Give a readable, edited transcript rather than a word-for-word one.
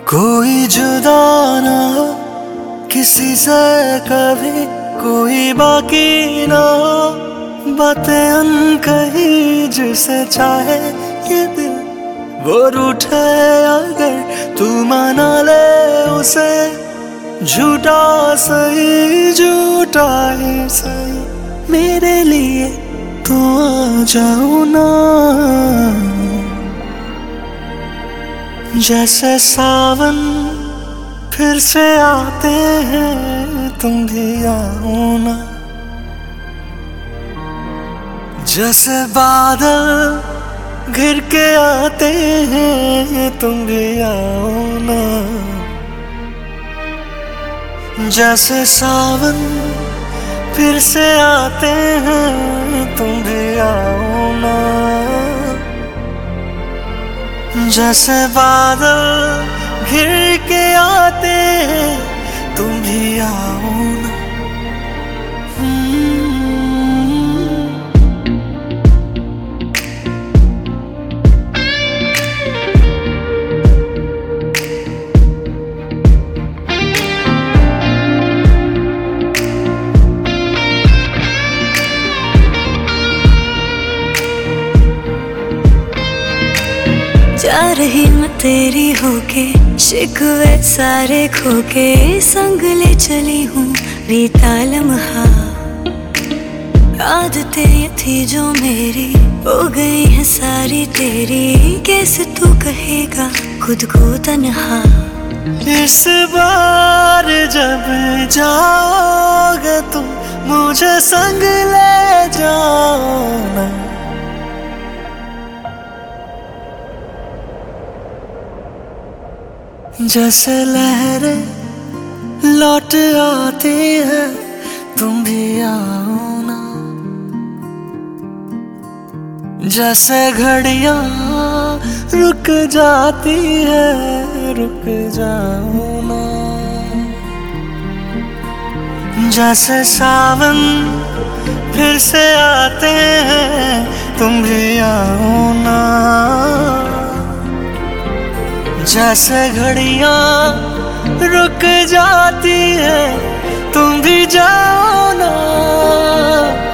कोई जुदा ना हो किसी से कभी, कोई बाकी ना हो बातें अनकही, जिसे चाहे ये दिल वो रूठे अगर तू मना ले उसे। झूठा सही झूठा ही सही, मेरे लिए तो आ जाओ ना। जैसे सावन फिर से आते हैं, तुम भी आओ ना। जैसे बादल घिर के आते हैं, तुम भी आओ ना। जैसे सावन फिर से आते हैं, तुम भी आओ ना। जैसे बादल घिर के आते हैं, तुम भी आओ ना। जा रही मैं तेरी होके, शिकवे सारे खोके, संग ले चली हूँ बीता लम्हा। आदतें ये थी जो मेरी हो गई है सारी तेरी, कैसे तू कहेगा खुद को तन्हा। इस बार जब जाओगे तुम मुझे संग ले जाना। जैसे लहरें लौट आती है, तुम भी आओ ना। जैसे घड़ियां रुक जाती है, रुक जाओ ना। जैसे सावन फिर से आते हैं, तुम भी आओ ना। जैसे घड़ियां रुक जाती है, तुम भी जाओ ना।